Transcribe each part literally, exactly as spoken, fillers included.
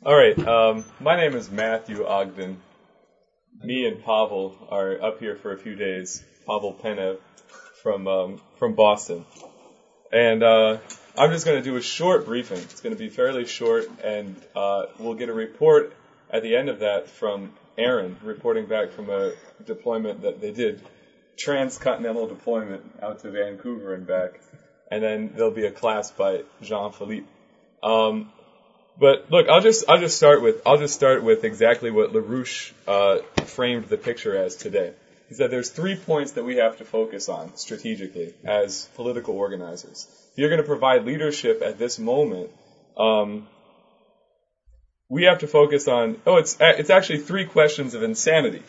All right. Um, my name is Matthew Ogden. Me and Pavel are up here for a few days. Pavel Penev from um, from Boston, and uh, I'm just going to do a short briefing. It's going to be fairly short, and uh, we'll get a report at the end of that from Aaron, reporting back from a deployment that they did, transcontinental deployment out to Vancouver and back, and then there'll be a class by Jean-Philippe. Um, But look, I'll just I'll just start with I'll just start with exactly what LaRouche uh, framed the picture as today. He said there's three points that we have to focus on strategically as political organizers. If you're going to provide leadership at this moment, um, we have to focus on. Oh, it's it's actually three questions of insanity.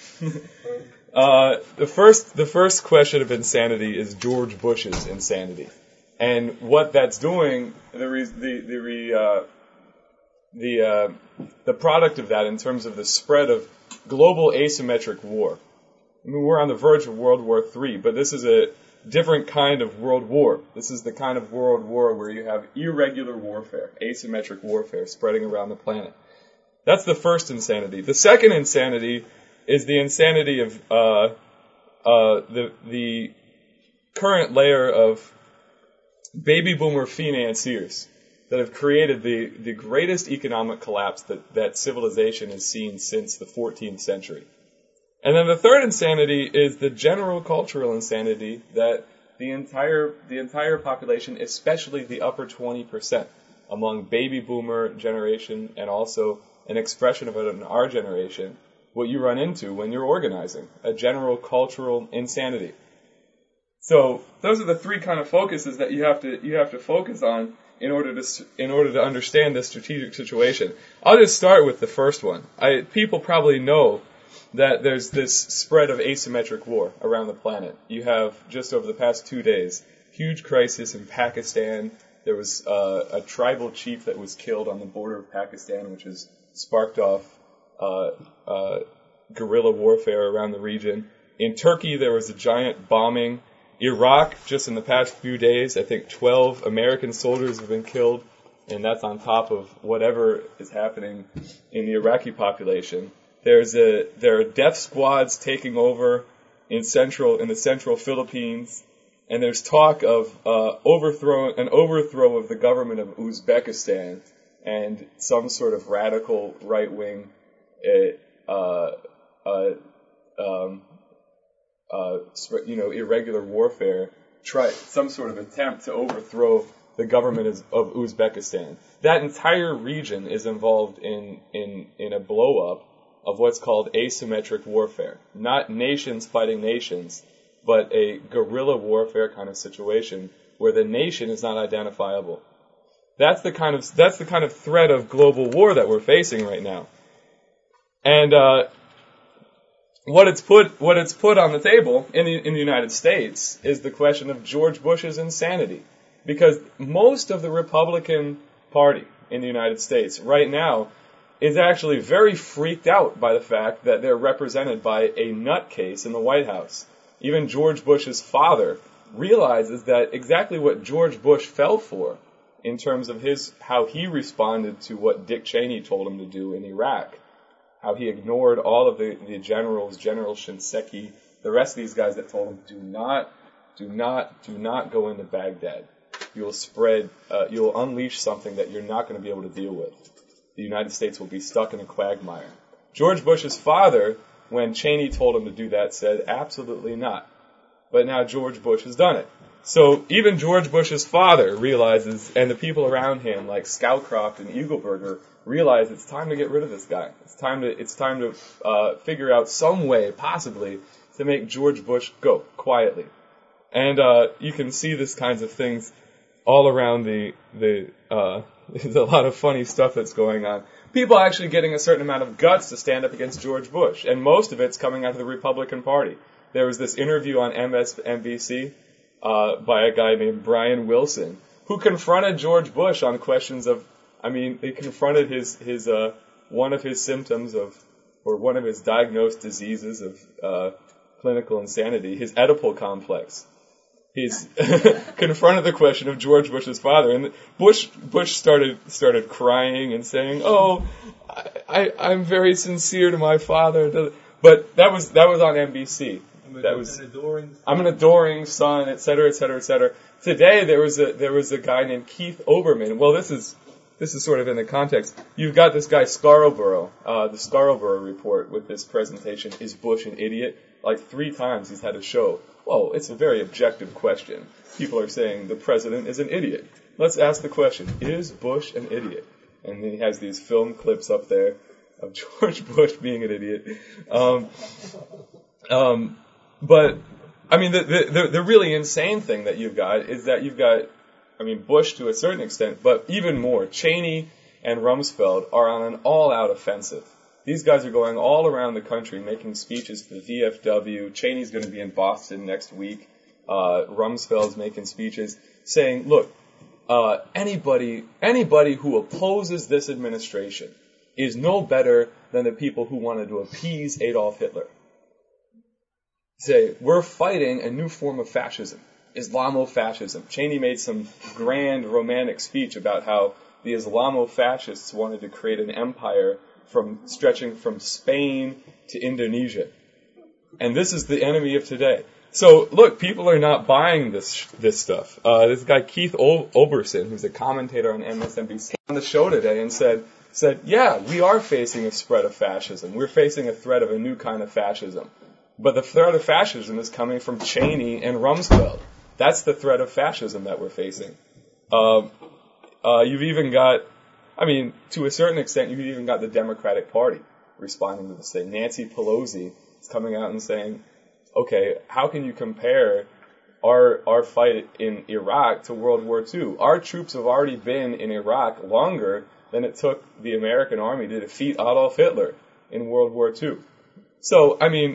uh, the first the first question of insanity is George Bush's insanity, and what that's doing. The re, the the re, uh, The uh, the product of that in terms of the spread of global asymmetric war. I mean, we're on the verge of World War Three, but this is a different kind of world war. This is the kind of world war where you have irregular warfare, asymmetric warfare spreading around the planet. That's the first insanity. The second insanity is the insanity of uh, uh, the the current layer of baby boomer financiers that have created the, the greatest economic collapse that, that civilization has seen since the fourteenth century. And then the third insanity is the general cultural insanity that the entire the entire population, especially the upper twenty percent among baby boomer generation and also an expression of it in our generation, what you run into when you're organizing, a general cultural insanity. So those are the three kind of focuses that you have to you have to focus on in order to in order to understand this strategic situation. I'll just start with the first one. I, people probably know that there's this spread of asymmetric war around the planet. You have, just over the past two days, huge crisis in Pakistan. There was uh, a tribal chief that was killed on the border of Pakistan, which has sparked off uh, uh, guerrilla warfare around the region. In Turkey, there was a giant bombing. Iraq, just in the past few days, I think twelve American soldiers have been killed, and that's on top of whatever is happening in the Iraqi population. There's a there are death squads taking over in central in the central Philippines, and there's talk of uh, overthrow an overthrow of the government of Uzbekistan and some sort of radical right wing uh, uh, um, Uh, you know, irregular warfare, try some sort of attempt to overthrow the government of, of Uzbekistan. That entire region is involved in, in, in a blow-up of what's called asymmetric warfare. Not nations fighting nations, but a guerrilla warfare kind of situation where the nation is not identifiable. That's the kind of, that's the kind of threat of global war that we're facing right now. And, uh, What it's put what it's put on the table in the in the United States is the question of George Bush's insanity, because most of the Republican Party in the United States right now is actually very freaked out by the fact that they're represented by a nutcase in the White House. Even George Bush's father realizes that exactly what George Bush fell for in terms of his how he responded to what Dick Cheney told him to do in Iraq. How he ignored all of the, the generals, General Shinseki, the rest of these guys that told him, do not, do not, do not go into Baghdad. You'll spread, uh, you'll unleash something that you're not going to be able to deal with. The United States will be stuck in a quagmire. George Bush's father, when Cheney told him to do that, said, absolutely not. But now George Bush has done it. So even George Bush's father realizes, and the people around him, like Scowcroft and Eagleburger, realize it's time to get rid of this guy. It's time to it's time to uh, figure out some way, possibly, to make George Bush go quietly. And uh, you can see this kinds of things all around the the. Uh, there's a lot of funny stuff that's going on. People actually getting a certain amount of guts to stand up against George Bush, and most of it's coming out of the Republican Party. There was this interview on M S N B C uh, by a guy named Brian Wilson, who confronted George Bush on questions of. I mean, they confronted his his uh, one of his symptoms of, or one of his diagnosed diseases of uh, clinical insanity, his Oedipal complex. He's confronted the question of George Bush's father, and Bush Bush started started crying and saying, "Oh, I, I, I'm very sincere to my father. But that was that was on N B C. That was an adoring I'm an adoring son, et cetera, et cetera, et cetera. Today there was a there was a guy named Keith Olbermann. Well, this is this is sort of in the context. You've got this guy Scarborough, uh, the Scarborough Report with this presentation. Is Bush an idiot? Like three times he's had a show. Well, it's a very objective question. People are saying the president is an idiot. Let's ask the question: is Bush an idiot? And he has these film clips up there of George Bush being an idiot. Um, um, but, I mean, the, the, the really insane thing that you've got is that you've got, I mean, Bush to a certain extent, but even more, Cheney and Rumsfeld are on an all-out offensive. These guys are going all around the country making speeches to the V F W. Cheney's going to be in Boston next week. Uh, Rumsfeld's making speeches saying, look, uh, anybody, anybody who opposes this administration is no better than the people who wanted to appease Adolf Hitler. Say, we're fighting a new form of fascism, Islamofascism. Cheney made some grand romantic speech about how the Islamofascists wanted to create an empire from stretching from Spain to Indonesia. And this is the enemy of today. So, look, people are not buying this this stuff. Uh, this guy, Keith Ol- Olbermann, who's a commentator on M S N B C, on the show today and said, said, yeah, we are facing a spread of fascism. We're facing a threat of a new kind of fascism. But the threat of fascism is coming from Cheney and Rumsfeld. That's the threat of fascism that we're facing. Uh, uh, you've even got, I mean, to a certain extent, you've even got the Democratic Party responding to this thing. Nancy Pelosi is coming out and saying, okay, how can you compare our our fight in Iraq to World War Two? Our troops have already been in Iraq longer than it took the American army to defeat Adolf Hitler in World War Two. So, I mean,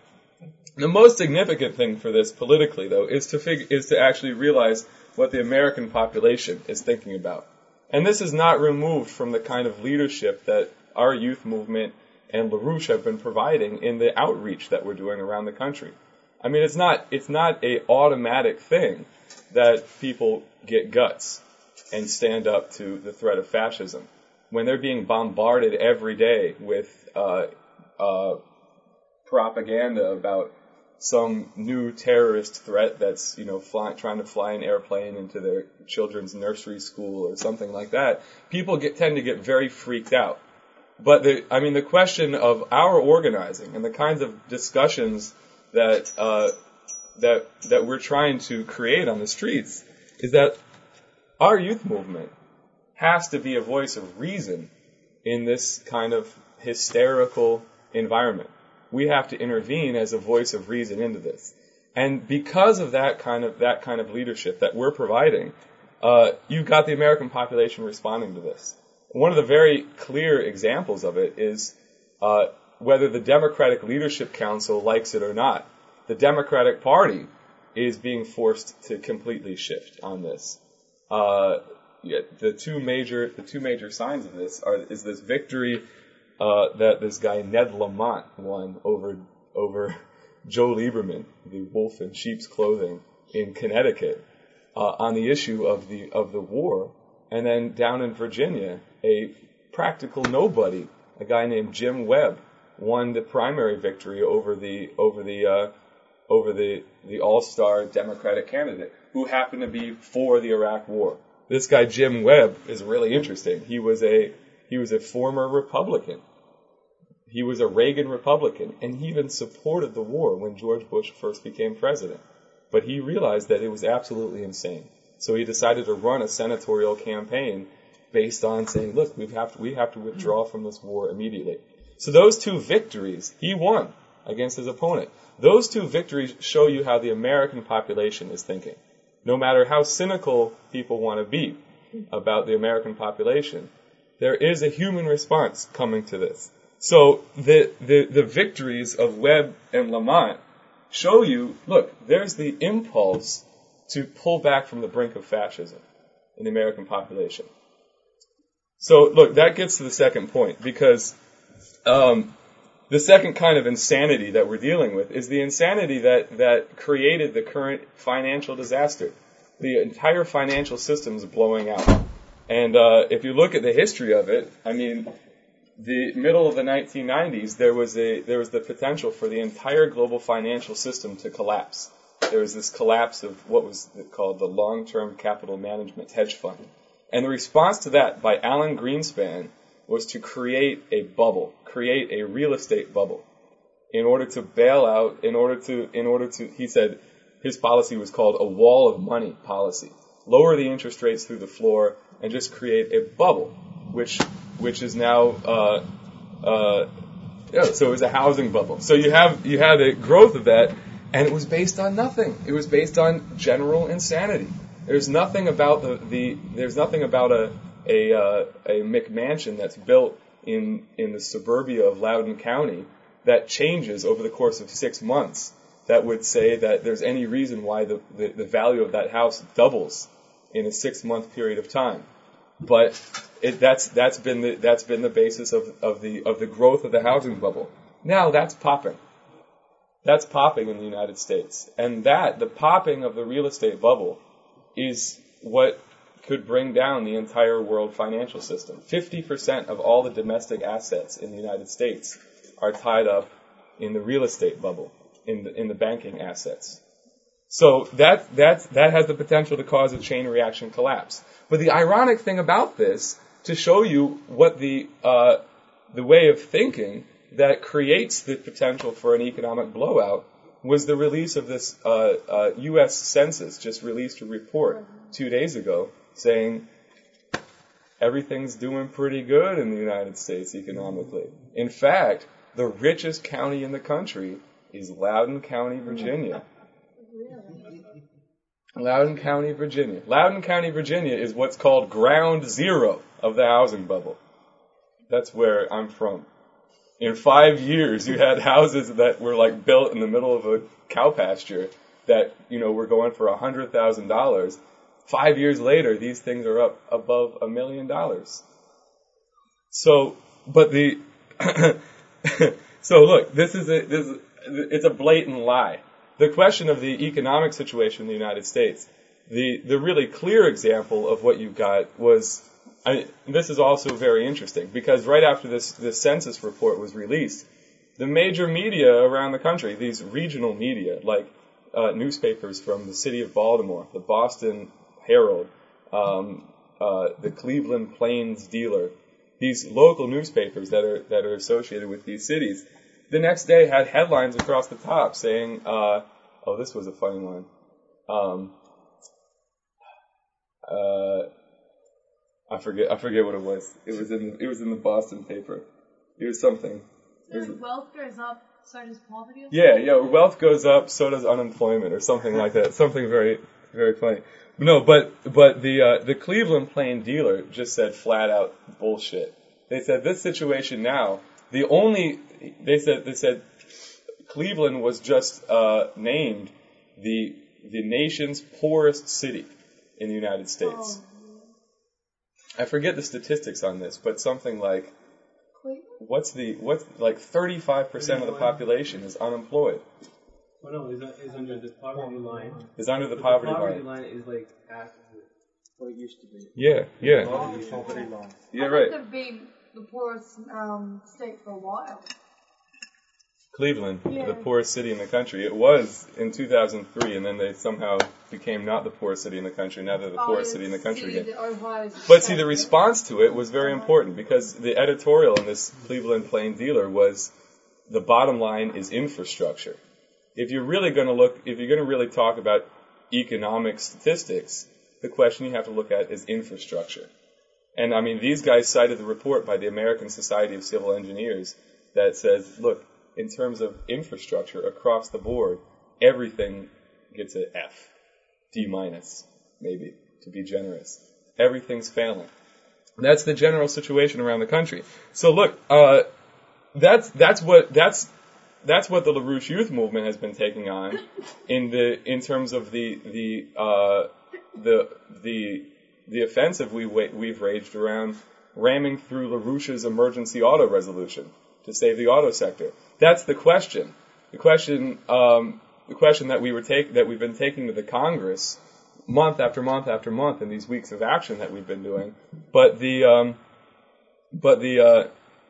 the most significant thing for this politically, though, is to fig- is to actually realize what the American population is thinking about. And this is not removed from the kind of leadership that our youth movement and LaRouche have been providing in the outreach that we're doing around the country. I mean, it's not it's not a automatic thing that people get guts and stand up to the threat of fascism when they're being bombarded every day with uh, uh, propaganda about some new terrorist threat that's, you know, fly, trying to fly an airplane into their children's nursery school or something like that. People get tend to get very freaked out. But the, I mean, the question of our organizing and the kinds of discussions that uh, that that we're trying to create on the streets is that our youth movement has to be a voice of reason in this kind of hysterical environment. We have to intervene as a voice of reason into this. And because of that kind of that kind of leadership that we're providing, uh, you've got the American population responding to this. One of the very clear examples of it is uh, whether the Democratic Leadership Council likes it or not. The Democratic Party is being forced to completely shift on this. Uh, yeah, the two major the two major signs of this are is this victory uh, that this guy Ned Lamont won over over Joe Lieberman, the wolf in sheep's clothing in Connecticut, uh, on the issue of the of the war. And then down in Virginia, a practical nobody, a guy named Jim Webb, won the primary victory over the over the uh, over the the all-star Democratic candidate who happened to be for the Iraq War. This guy Jim Webb is really interesting. He was a he was a former Republican. He was a Reagan Republican, and he even supported the war when George Bush first became president. But he realized that it was absolutely insane. So he decided to run a senatorial campaign based on saying, look, we have to, we have to withdraw from this war immediately. So those two victories, he won against his opponent. Those two victories show you how the American population is thinking. No matter how cynical people want to be about the American population, there is a human response coming to this. So the, the, the victories of Webb and Lamont show you, look, there's the impulse to pull back from the brink of fascism in the American population. So, look, that gets to the second point, because um, the second kind of insanity that we're dealing with is the insanity that, that created the current financial disaster. The entire financial system is blowing out. And uh, if you look at the history of it, I mean, the middle of the nineteen nineties, there was a there was the potential for the entire global financial system to collapse. There was this collapse of what was called the long-term capital management hedge fund. And the response to that by Alan Greenspan was to create a bubble, create a real estate bubble in order to bail out, in order to, in order to, he said his policy was called a wall of money policy. Lower the interest rates through the floor and just create a bubble, which, which is now, uh, uh, yeah, so it was a housing bubble. So you have, you had a growth of that. And it was based on nothing. It was based on general insanity. There's nothing about the, the there's nothing about a a, uh, a McMansion that's built in in the suburbia of Loudoun County that changes over the course of six months that would say that there's any reason why the, the, the value of that house doubles in a six month period of time. But it, that's that's been the that's been the basis of, of the of the growth of the housing bubble. Now that's popping. That's popping in the United States. And that, the popping of the real estate bubble, is what could bring down the entire world financial system. fifty percent of all the domestic assets in the United States are tied up in the real estate bubble, in the, in the banking assets. So that, that, that has the potential to cause a chain reaction collapse. But the ironic thing about this, to show you what the, uh, the way of thinking that creates the potential for an economic blowout, was the release of this uh, uh, U S Census just released a report two days ago saying everything's doing pretty good in the United States economically. In fact, the richest county in the country is Loudoun County, Virginia. Loudoun County, Virginia. Loudoun County, Virginia is what's called ground zero of the housing bubble. That's where I'm from. In five years, you had houses that were like built in the middle of a cow pasture that, you know, were going for a hundred thousand dollars. Five years later, these things are up above a million dollars. So, but the, so look, this is a, this is, it's a blatant lie. The question of the economic situation in the United States, the, the really clear example of what you got was, I, this is also very interesting because right after this, this census report was released, the major media around the country, these regional media, like uh, newspapers from the city of Baltimore, the Boston Herald, um, uh, the Cleveland Plains Dealer, these local newspapers that are that are associated with these cities, the next day had headlines across the top saying, uh, "Oh, this was a funny one." Um, uh, I forget. I forget what it was. It was in. It was in the Boston paper. It was something. So if wealth goes up, so does poverty. Or yeah, yeah. Wealth goes up, so does unemployment, or something like that. Something very, very funny. No, but but the uh, the Cleveland Plain Dealer just said flat out bullshit. They said this situation now. The only they said they said Cleveland was just uh, named the the nation's poorest city in the United States. Oh. I forget the statistics on this, but something like, what's the, what's, like thirty-five percent of the population is unemployed. Well, no, is, is under the poverty line. Is under the but poverty, the poverty line. line is like half of what it used to be. Yeah, yeah. Oh, the poverty line. Yeah, right. They've been the poorest um, state for a while. Cleveland, yeah. the poorest city in the country. It was in two thousand three, and then they somehow became not the poorest city in the country. Now they're the oh, poorest city in the country again. The but see, the response to it was very important because the editorial in this Cleveland Plain Dealer was the bottom line is infrastructure. If you're really going to look, if you're going to really talk about economic statistics, the question you have to look at is infrastructure. And I mean, these guys cited the report by the American Society of Civil Engineers that says, look, in terms of infrastructure across the board, everything gets an F, D minus, maybe, to be generous. Everything's failing. That's the general situation around the country. So look, uh, that's that's what that's that's what the LaRouche Youth Movement has been taking on in the in terms of the the uh, the the the offensive we we've waged around ramming through LaRouche's emergency auto resolution to save the auto sector. That's the question. The question, um, the question that we were take that we've been taking to the Congress month after month after month in these weeks of action that we've been doing. But the, um, but the, uh,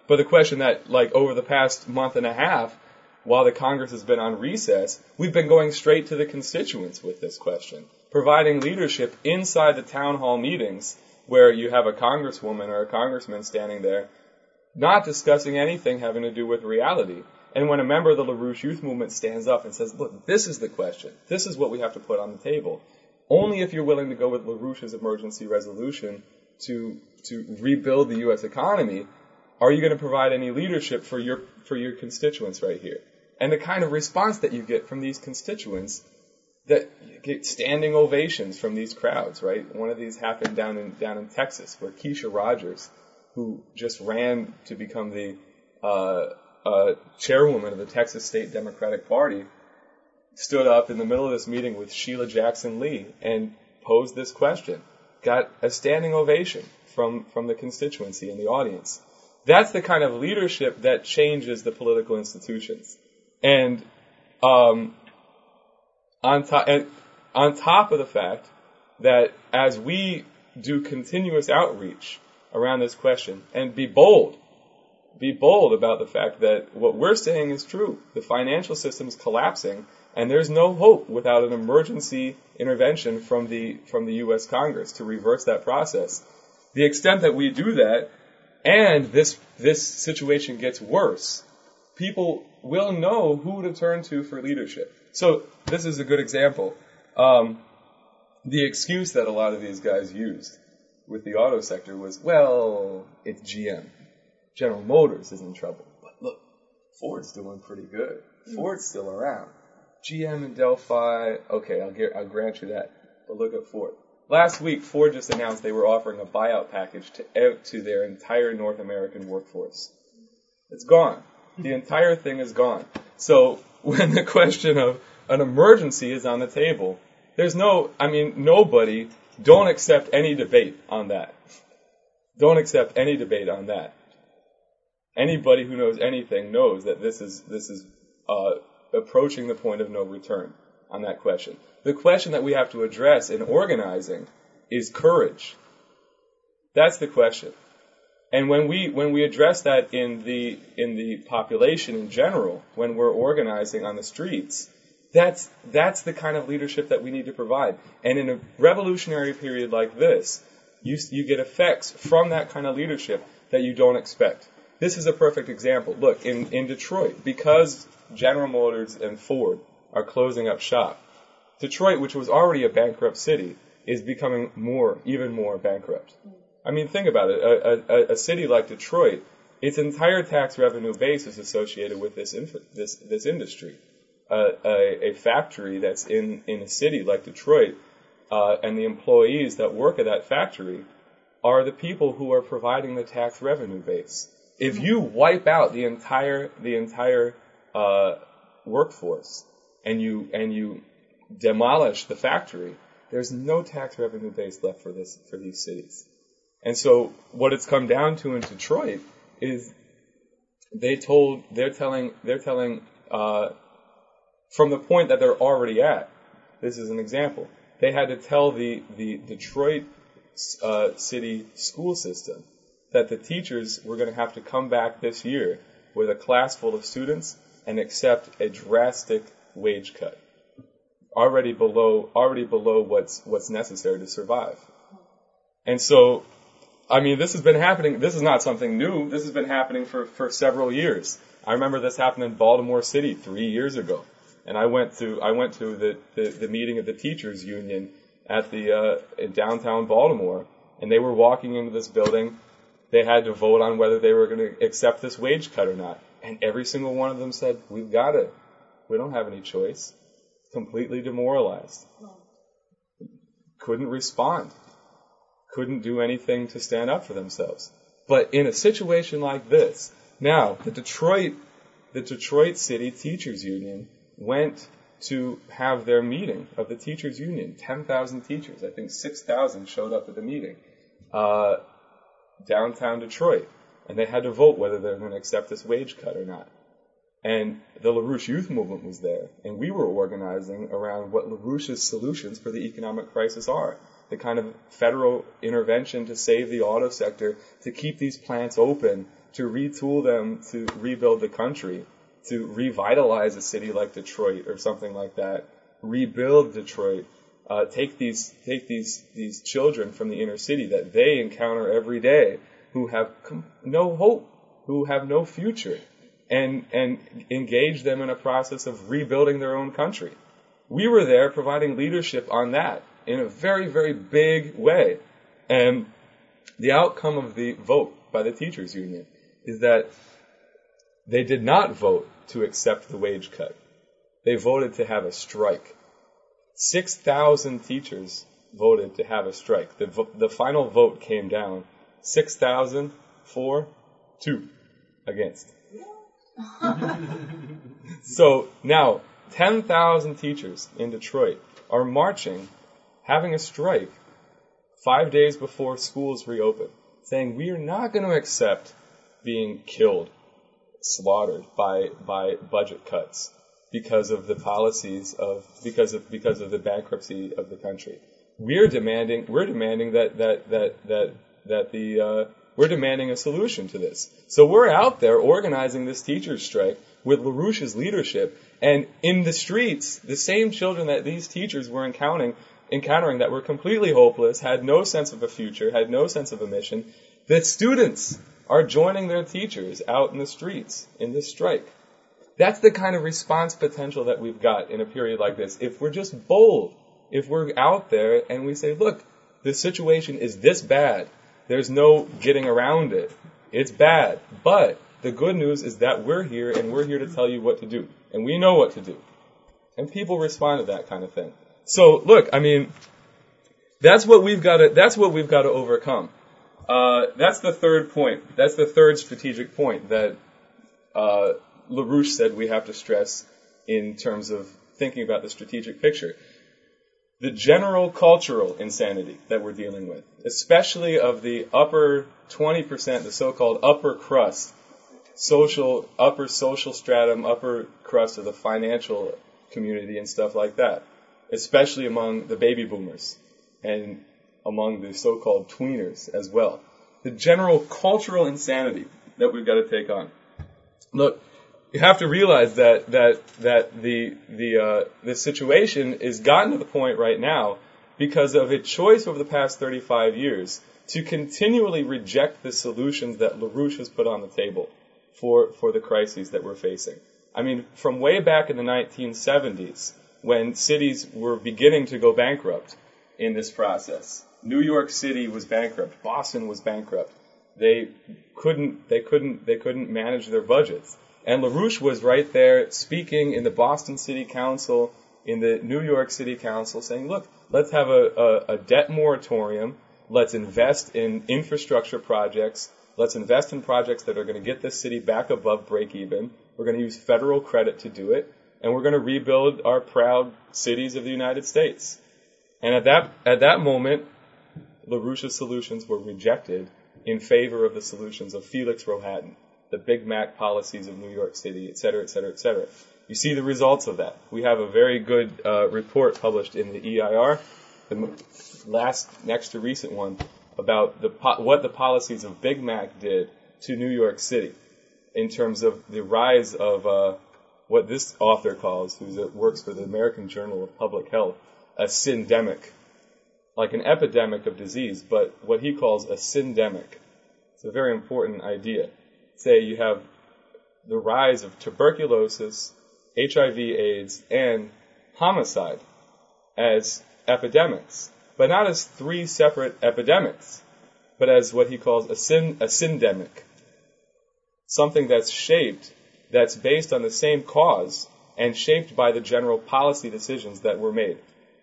but the question that, like, over the past month and a half, while the Congress has been on recess, we've been going straight to the constituents with this question, providing leadership inside the town hall meetings where you have a congresswoman or a congressman standing there not discussing anything having to do with reality. And when a member of the LaRouche Youth Movement stands up and says, look, this is the question, this is what we have to put on the table, only if you're willing to go with LaRouche's emergency resolution to to rebuild the U S economy are you going to provide any leadership for your for your constituents right here. And the kind of response that you get from these constituents, that you get standing ovations from these crowds, right? One of these happened down in down in Texas, where Keisha Rogers, who just ran to become the uh, uh, chairwoman of the Texas State Democratic Party, stood up in the middle of this meeting with Sheila Jackson Lee and posed this question. Got a standing ovation from, from the constituency and the audience. That's the kind of leadership that changes the political institutions. And um, on, to- and on top of the fact that as we do continuous outreach around this question and be bold, be bold about the fact that what we're saying is true. The financial system's collapsing, and there's no hope without an emergency intervention from the from the U S Congress to reverse that process. The extent that we do that, and this this situation gets worse, people will know who to turn to for leadership. So this is a good example. Um, the excuse that a lot of these guys used with the auto sector was, well, it's G M. General Motors is in trouble. But look, Ford's doing pretty good. Ford's still around. G M and Delphi, okay, I'll, get, I'll grant you that. But look at Ford. Last week, Ford just announced they were offering a buyout package to, to their entire North American workforce. It's gone. The entire thing is gone. So when the question of an emergency is on the table, there's no, I mean, nobody, don't accept any debate on that. Don't accept any debate on that. Anybody who knows anything knows that this is this is uh, approaching the point of no return on that question. The question that we have to address in organizing is courage. That's the question. And when we when we address that in the in the population in general, when we're organizing on the streets, that's that's the kind of leadership that we need to provide. And in a revolutionary period like this, you you get effects from that kind of leadership that you don't expect. This is a perfect example. Look, in, in Detroit, because General Motors and Ford are closing up shop, Detroit, which was already a bankrupt city, is becoming more, even more bankrupt. I mean, think about it. A, a, a city like Detroit, its entire tax revenue base is associated with this inf- this this industry. Uh, a, a factory that's in, in a city like Detroit, uh, and the employees that work at that factory are the people who are providing the tax revenue base. If you wipe out the entire the entire uh, workforce and you and you demolish the factory, there's no tax revenue base left for this for these cities. And so what it's come down to in Detroit is they told they're telling they're telling uh, from the point that they're already at. This is an example. They had to tell the the Detroit uh, city school system that the teachers were going to have to come back this year with a class full of students and accept a drastic wage cut, already below already below what's what's necessary to survive. And so, I mean, this has been happening. This is not something new. This has been happening for, for several years. I remember this happened in Baltimore City three years ago, and I went to I went to the, the, the meeting of the teachers union at the uh, in downtown Baltimore, and they were walking into this building. They had to vote on whether they were going to accept this wage cut or not. And every single one of them said, we've got to. We don't have any choice. Completely demoralized. Couldn't respond. Couldn't do anything to stand up for themselves. But in a situation like this, now, the Detroit, the Detroit City Teachers Union went to have their meeting of the teachers union. ten thousand teachers. I think six thousand showed up at the meeting. Uh, downtown Detroit, and they had to vote whether they're going to accept this wage cut or not. And the LaRouche Youth Movement was there, and we were organizing around what LaRouche's solutions for the economic crisis are. The kind of federal intervention to save the auto sector, to keep these plants open, to retool them to rebuild the country, to revitalize a city like Detroit or something like that, rebuild Detroit, uh, take these take these these children from the inner city that they encounter every day, who have com- no hope, who have no future, and and engage them in a process of rebuilding their own country. We were there providing leadership on that in a very, very big way. And the outcome of the vote by the teachers union is that they did not vote to accept the wage cut. They voted to have a strike. six thousand teachers voted to have a strike. The, vo- the final vote came down six thousand for two against. So now ten thousand teachers in Detroit are marching, having a strike five days before schools reopen, saying we are not going to accept being killed, slaughtered by by budget cuts because of the policies of because of because of the bankruptcy of the country. We're demanding we're demanding that that that that that the uh, we're demanding a solution to this. So we're out there organizing this teachers' strike with LaRouche's leadership, and in the streets, the same children that these teachers were encountering, encountering that were completely hopeless, had no sense of a future, had no sense of a mission, the students are joining their teachers out in the streets in this strike. That's the kind of response potential that we've got in a period like this. If we're just bold, if we're out there and we say, look, the situation is this bad, there's no getting around it, it's bad, but the good news is that we're here and we're here to tell you what to do. And we know what to do. And people respond to that kind of thing. So look, I mean, that's what we've got to, that's what we've got to overcome. Uh, that's the third point. That's the third strategic point that, uh, LaRouche said we have to stress in terms of thinking about the strategic picture. The general cultural insanity that we're dealing with, especially of the upper twenty percent, the so-called upper crust, social, upper social stratum, upper crust of the financial community and stuff like that, especially among the baby boomers and among the so-called tweeners as well. The general cultural insanity that we've got to take on. Look, you have to realize that that that the the uh, the situation is gotten to the point right now because of a choice over the past thirty-five years to continually reject the solutions that LaRouche has put on the table for for the crises that we're facing. I mean, from way back in the nineteen seventies, when cities were beginning to go bankrupt in this process. New York City was bankrupt. Boston was bankrupt. They couldn't they couldn't they couldn't manage their budgets. And LaRouche was right there speaking in the Boston City Council, in the New York City Council, saying, look, let's have a, a, a debt moratorium. Let's invest in infrastructure projects. Let's invest in projects that are going to get this city back above break even. We're going to use federal credit to do it. And we're going to rebuild our proud cities of the United States. And at that at that moment, LaRouche's solutions were rejected in favor of the solutions of Felix Rohatyn, the Big Mac policies of New York City, et cetera, et cetera, et cetera. You see the results of that. We have a very good uh, report published in the E I R, the last, next to recent one, about the po- what the policies of Big Mac did to New York City in terms of the rise of uh, what this author calls, who works for the American Journal of Public Health, a syndemic, like an epidemic of disease, but what he calls a syndemic. It's a very important idea. Say you have the rise of tuberculosis, H I V AIDS, and homicide as epidemics, but not as three separate epidemics, but as what he calls a, syn- a syndemic, something that's shaped, that's based on the same cause and shaped by the general policy decisions that were made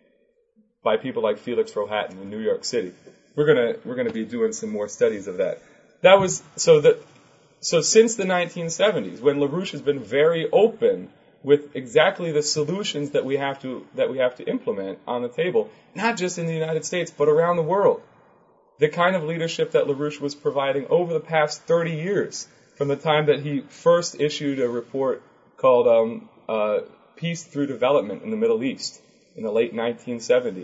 by people like Felix Rohatyn in New York City. We're gonna we're gonna be doing some more studies of that. That was so that so since the nineteen seventies, when LaRouche has been very open with exactly the solutions that we have to that we have to implement on the table, not just in the United States but around the world. The kind of leadership that LaRouche was providing over the past thirty years, from the time that he first issued a report called um, uh, Peace Through Development in the Middle East in the late nineteen seventies,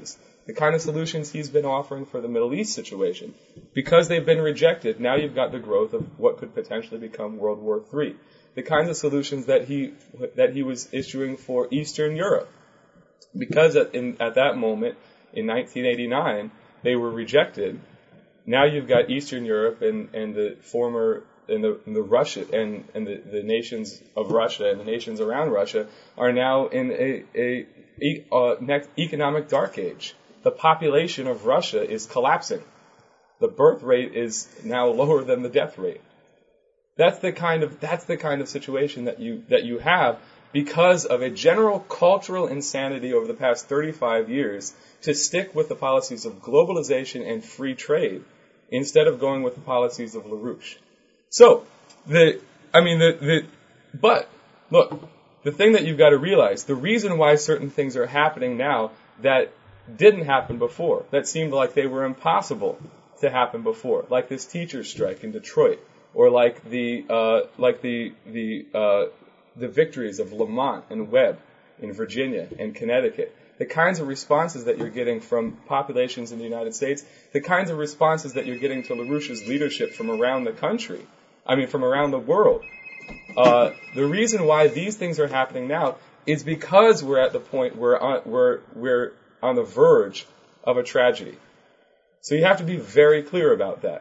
the kind of solutions he's been offering for the Middle East situation. Because they've been rejected, now you've got the growth of what could potentially become World War Three. The kinds of solutions that he that he was issuing for Eastern Europe. Because at, in, at that moment, in nineteen eighty-nine, they were rejected. Now you've got Eastern Europe and, and the former and the, and the Russia and, and the, the nations of Russia and the nations around Russia are now in a, a, a uh, next economic dark age. The population of Russia is collapsing. The birth rate is now lower than the death rate. That's the kind of that's the kind of situation that you that you have because of a general cultural insanity over the past thirty-five years to stick with the policies of globalization and free trade instead of going with the policies of LaRouche. So, the, I mean, the, the, but, look, the thing that you've got to realize, the reason why certain things are happening now that didn't happen before, that seemed like they were impossible to happen before, like this teacher's strike in Detroit, or like the, uh, like the, the, uh, the victories of Lamont and Webb in Virginia and Connecticut, the kinds of responses that you're getting from populations in the United States, the kinds of responses that you're getting to LaRouche's leadership from around the country, I mean from around the world. Uh, the reason why these things are happening now is because we're at the point where on, we're, we're on the verge of a tragedy. So you have to be very clear about that.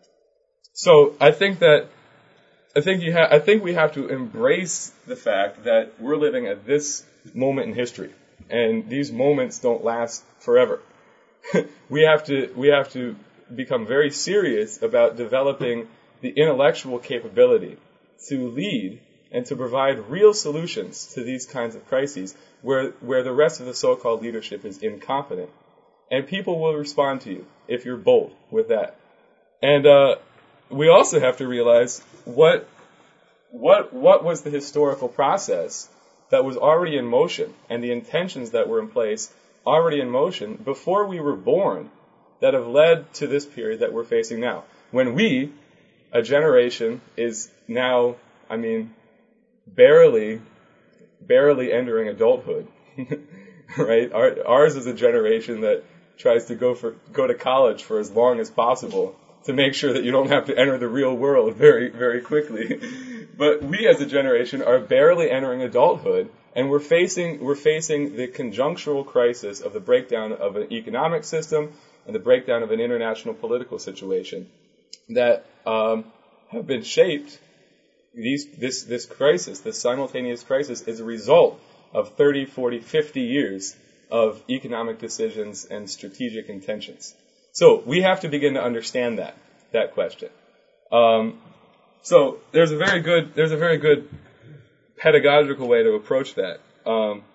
So I think that I think you ha- I think we have to embrace the fact that we're living at this moment in history. And these moments don't last forever. we have to we have to become very serious about developing the intellectual capability to lead and to provide real solutions to these kinds of crises where where the rest of the so-called leadership is incompetent. And people will respond to you if you're bold with that. And uh, we also have to realize what what what was the historical process that was already in motion and the intentions that were in place already in motion before we were born that have led to this period that we're facing now. When we, a generation, is now, I mean, barely, barely entering adulthood, right? Our, ours is a generation that tries to go for go to college for as long as possible to make sure that you don't have to enter the real world very, very quickly. But we as a generation are barely entering adulthood, and we're facing we're facing the conjunctural crisis of the breakdown of an economic system and the breakdown of an international political situation that um, have been shaped. These this this crisis, this simultaneous crisis, is a result of thirty, forty, fifty years of economic decisions and strategic intentions. So we have to begin to understand that that question. Um, so there's a very good there's a very good pedagogical way to approach that, um,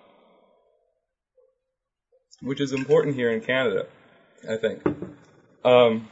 which is important here in Canada, I think. Um,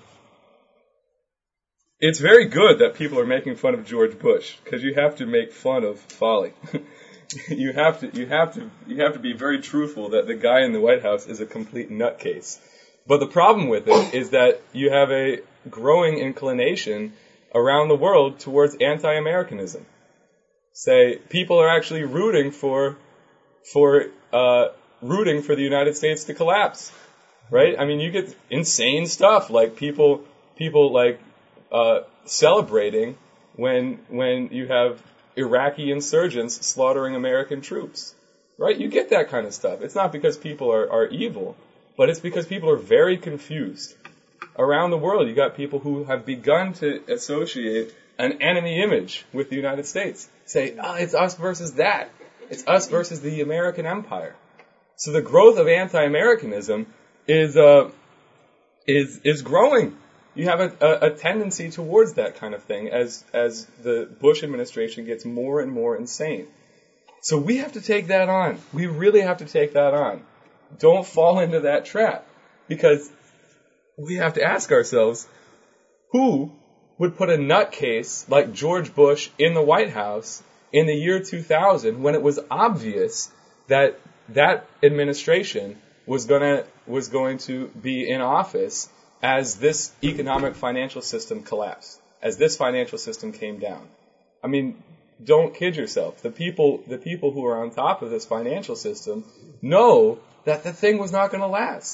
it's very good that people are making fun of George Bush because you have to make fun of folly. you have to you have to you have to be very truthful that the guy in the White House is a complete nutcase. But the problem with it is that you have a growing inclination around the world towards anti-Americanism. Say, people are actually rooting for, for, uh, rooting for the United States to collapse, right? I mean, you get insane stuff like people, people like, uh, celebrating when, when you have Iraqi insurgents slaughtering American troops, right? You get that kind of stuff. It's not because people are, are evil, but it's because people are very confused. Around the world, you got people who have begun to associate an enemy image with the United States. Say, oh, it's us versus that. It's us versus the American empire. So the growth of anti-Americanism is uh, is is growing. You have a, a, a tendency towards that kind of thing as as the Bush administration gets more and more insane. So we have to take that on. We really have to take that on. Don't fall into that trap, because we have to ask ourselves, who would put a nutcase like George Bush in the White House in the year two thousand when it was obvious that that administration was gonna was going to be in office as this economic financial system collapsed, as this financial system came down? I mean, don't kid yourself. The people the people who are on top of this financial system know that the thing was not going to last.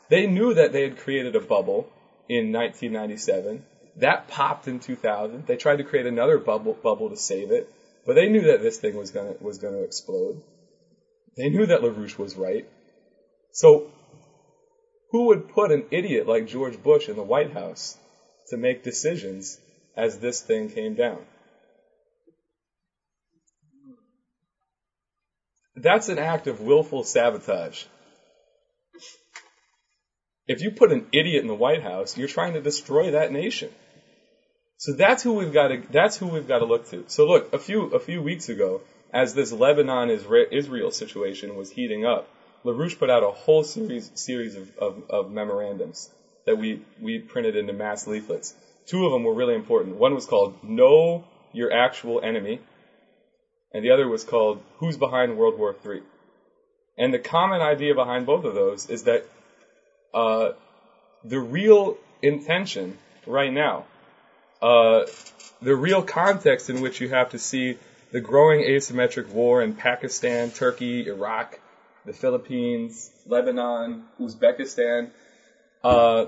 They knew that they had created a bubble in nineteen ninety-seven. That popped in two thousand. They tried to create another bubble bubble to save it, but they knew that this thing was gonna was gonna explode. They knew that LaRouche was right. So, who would put an idiot like George Bush in the White House to make decisions as this thing came down? That's an act of willful sabotage. If you put an idiot in the White House, you're trying to destroy that nation. So that's who we've got to that's who we've got to look to. So look, a few a few weeks ago, as this Lebanon Israel situation was heating up, LaRouche put out a whole series series of, of, of memorandums that we we printed into mass leaflets. Two of them were really important. One was called "Know Your Actual Enemy," and the other was called "Who's Behind World War Three." And the common idea behind both of those is that uh, the real intention right now, uh, the real context in which you have to see the growing asymmetric war in Pakistan, Turkey, Iraq, the Philippines, Lebanon, Uzbekistan, uh,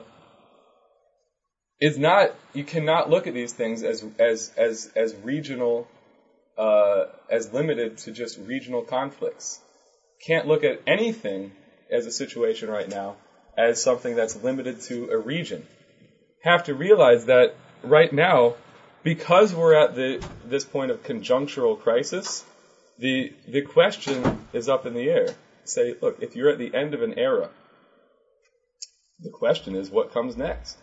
is not, you cannot look at these things as, as, as, as regional, uh, as limited to just regional conflicts. Can't look at anything as a situation right now as something that's limited to a region. Have to realize that right now, because we're at the, this point of conjunctural crisis, the, the question is up in the air. Say, look, if you're at the end of an era, the question is what comes next?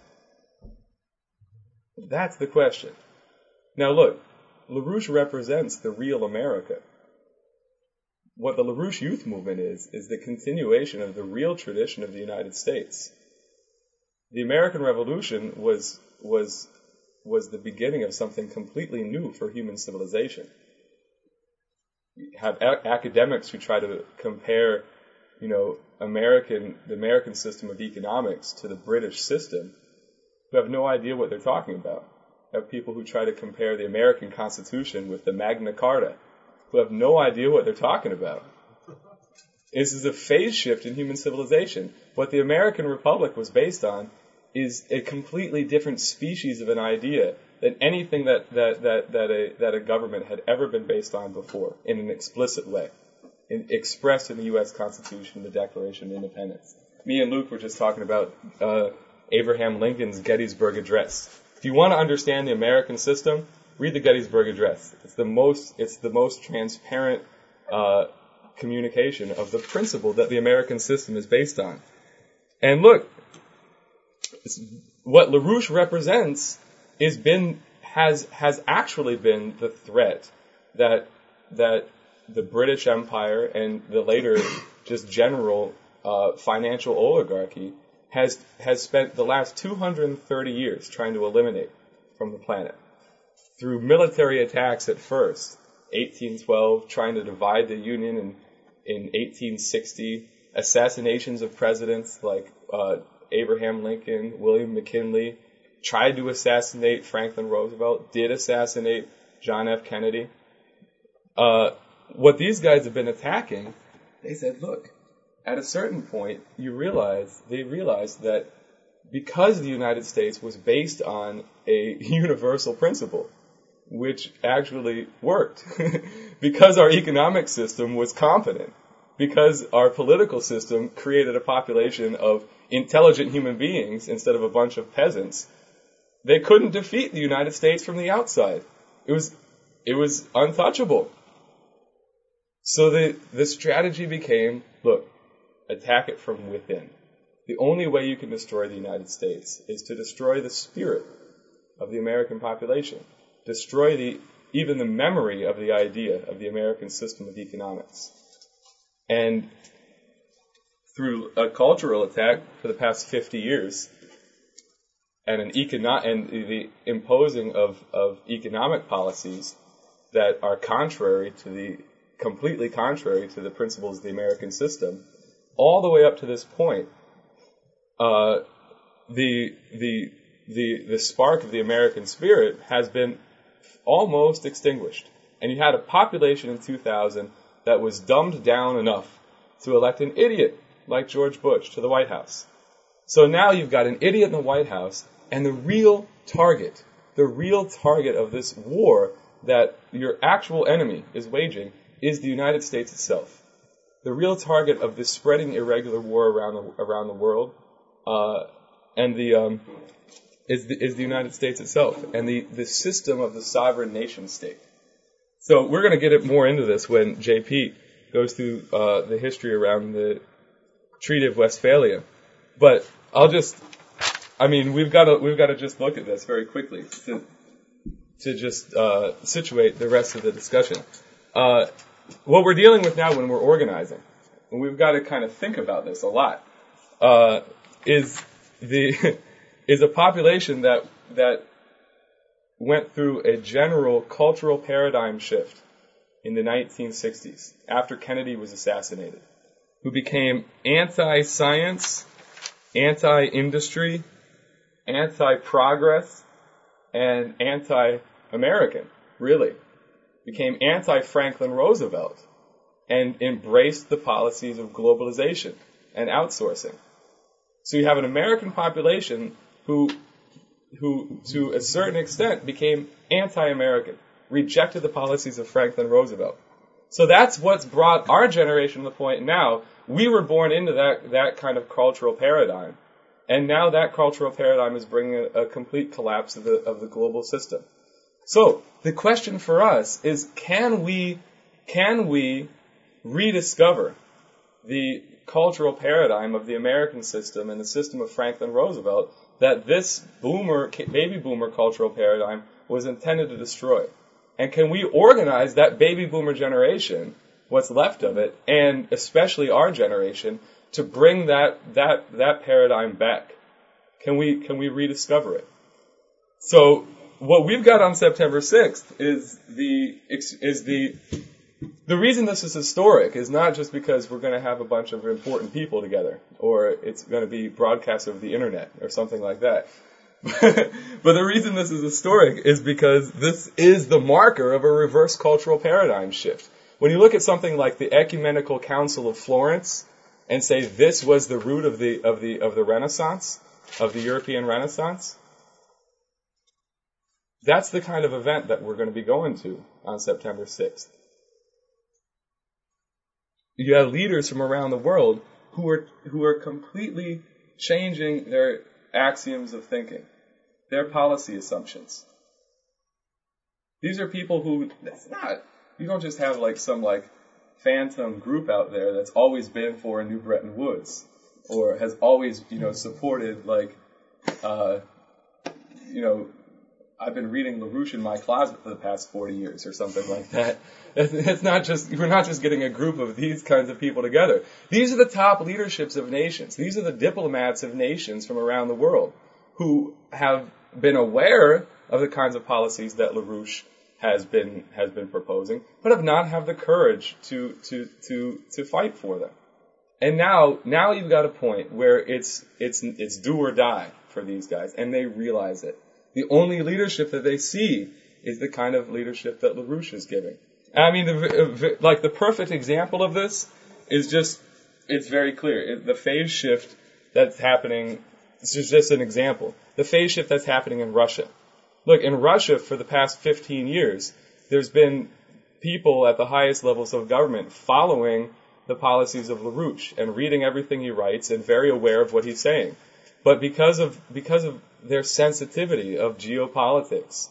That's the question. Now look, LaRouche represents the real America. What the LaRouche Youth Movement is, is the continuation of the real tradition of the United States. The American Revolution was, was, was the beginning of something completely new for human civilization. You have a- academics who try to compare, you know, American, the American system of economics to the British system, who have no idea what they're talking about. You have people who try to compare the American Constitution with the Magna Carta, who have no idea what they're talking about. This is a phase shift in human civilization. What the American Republic was based on is a completely different species of an idea than anything that, that, that, that, a, that a government had ever been based on before in an explicit way, in, expressed in the U S Constitution, the Declaration of Independence. Me and Luke were just talking about uh, Abraham Lincoln's Gettysburg Address. If you want to understand the American system, read the Gettysburg Address. It's the most, it's the most transparent uh, communication of the principle that the American system is based on. And look, what LaRouche represents is been has has actually been the threat that that the British Empire and the later just general uh, financial oligarchy has has spent the last two hundred thirty years trying to eliminate from the planet. Through military attacks at first, eighteen twelve, trying to divide the Union, in, in eighteen sixty, assassinations of presidents like uh, Abraham Lincoln, William McKinley, tried to assassinate Franklin Roosevelt, did assassinate John F. Kennedy. Uh, what these guys have been attacking, they said, look, at a certain point, you realize, they realized that because the United States was based on a universal principle, which actually worked, because our economic system was competent, because our political system created a population of intelligent human beings instead of a bunch of peasants, they couldn't defeat the United States from the outside. It was, it was untouchable. So the, the strategy became, look, attack it from within. The only way you can destroy the United States is to destroy the spirit of the American population. Destroy the, even the memory of the idea of the American system of economics. And through a cultural attack for the past fifty years, and an econo- and the imposing of, of economic policies that are contrary to the, completely contrary to the principles of the American system, all the way up to this point, uh, the, the, the, the spark of the American spirit has been almost extinguished. And you had a population in two thousand that was dumbed down enough to elect an idiot like George Bush to the White House. So now you've got an idiot in the White House, and the real target, the real target of this war that your actual enemy is waging is the United States itself. The real target of this spreading irregular war around the, around the world uh, and the um, is the is the United States itself and the, the system of the sovereign nation state. So we're going to get it more into this when J P goes through uh, the history around the Treaty of Westphalia. But I'll just, I mean, we've got to we've got to just look at this very quickly to to just uh, situate the rest of the discussion. Uh, what we're dealing with now when we're organizing, and we've got to kind of think about this a lot, uh, is the is a population that that went through a general cultural paradigm shift in the nineteen sixties after Kennedy was assassinated, who became anti-science, anti-industry, anti-progress, and anti-American, really. Became anti-Franklin Roosevelt and embraced the policies of globalization and outsourcing. So you have an American population who, who to a certain extent, became anti-American, rejected the policies of Franklin Roosevelt. So that's what's brought our generation to the point now. We were born into that, that kind of cultural paradigm. And now that cultural paradigm is bringing a, a complete collapse of the, of the global system. So the question for us is, can we, can we rediscover the cultural paradigm of the American system and the system of Franklin Roosevelt that this boomer, baby boomer cultural paradigm was intended to destroy? And can we organize that baby boomer generation, what's left of it, and especially our generation, to bring that, that, that paradigm back? Can we, can we rediscover it? So, what we've got on September sixth is the, is the, the reason this is historic is not just because we're going to have a bunch of important people together, or it's going to be broadcast over the internet, or something like that. But the reason this is historic is because this is the marker of a reverse cultural paradigm shift. When you look at something like the Ecumenical Council of Florence and say this was the root of the of the of the Renaissance, of the European Renaissance, that's the kind of event that we're going to be going to on September sixth. You have leaders from around the world who are who are completely changing their axioms of thinking, their policy assumptions. These are people who, that's not, you don't just have like some like phantom group out there that's always been for New Bretton Woods, or has always, you know, supported like, uh, you know, I've been reading LaRouche in my closet for the past forty years or something like that. It's not just, we're not just getting a group of these kinds of people together. These are the top leaderships of nations. These are the diplomats of nations from around the world who have been aware of the kinds of policies that LaRouche has been, has been proposing, but have not had the courage to, to, to, to fight for them. And now, now you've got a point where it's, it's, it's do or die for these guys, and they realize it. The only leadership that they see is the kind of leadership that LaRouche is giving. I mean, the, like the perfect example of this is just, it's very clear. It, the phase shift that's happening, this is just an example. The phase shift that's happening in Russia. Look, in Russia for the past fifteen years, there's been people at the highest levels of government following the policies of LaRouche and reading everything he writes and very aware of what he's saying. But because of, because of their sensitivity of geopolitics,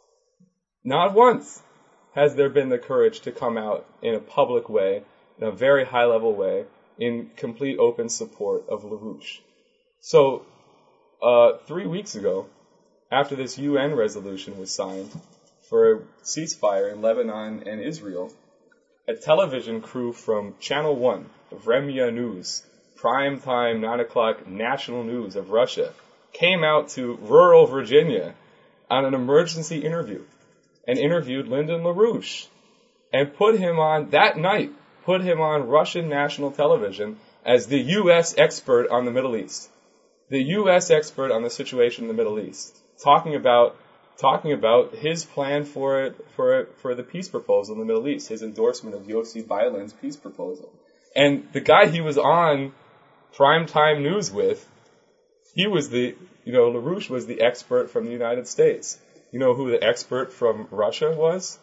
not once has there been the courage to come out in a public way, in a very high-level way, in complete open support of LaRouche. So, uh, three weeks ago, after this U N resolution was signed for a ceasefire in Lebanon and Israel, a television crew from Channel one, Vremya News, prime time, nine o'clock national news of Russia, came out to rural Virginia on an emergency interview and interviewed Lyndon LaRouche and put him on, that night, put him on Russian national television as the U S expert on the Middle East. The U S expert on the situation in the Middle East. Talking about, talking about his plan for it, for it, for the peace proposal in the Middle East, his endorsement of Yossi Beilin's peace proposal. And the guy he was on primetime news with He was the, you know, LaRouche was the expert from the United States. You know who the expert from Russia was?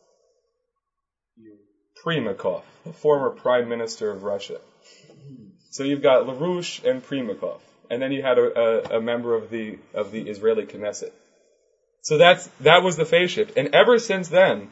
Primakov, the former prime minister of Russia. So you've got LaRouche and Primakov, and then you had a, a, a member of the of the Israeli Knesset. So that's that was the phase shift, and ever since then,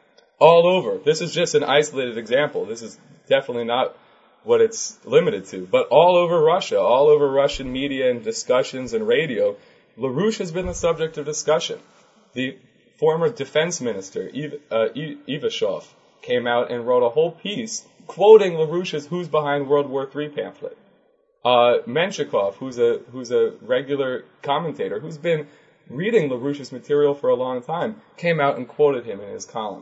all over. This is just an isolated example. This is definitely not what it's limited to, but all over Russia, all over Russian media and discussions and radio, LaRouche has been the subject of discussion. The former defense minister, Iv, uh, Ivashov, came out and wrote a whole piece quoting LaRouche's Who's Behind World War Three pamphlet. Uh, Menshikov, who's a, who's a regular commentator, who's been reading LaRouche's material for a long time, came out and quoted him in his column.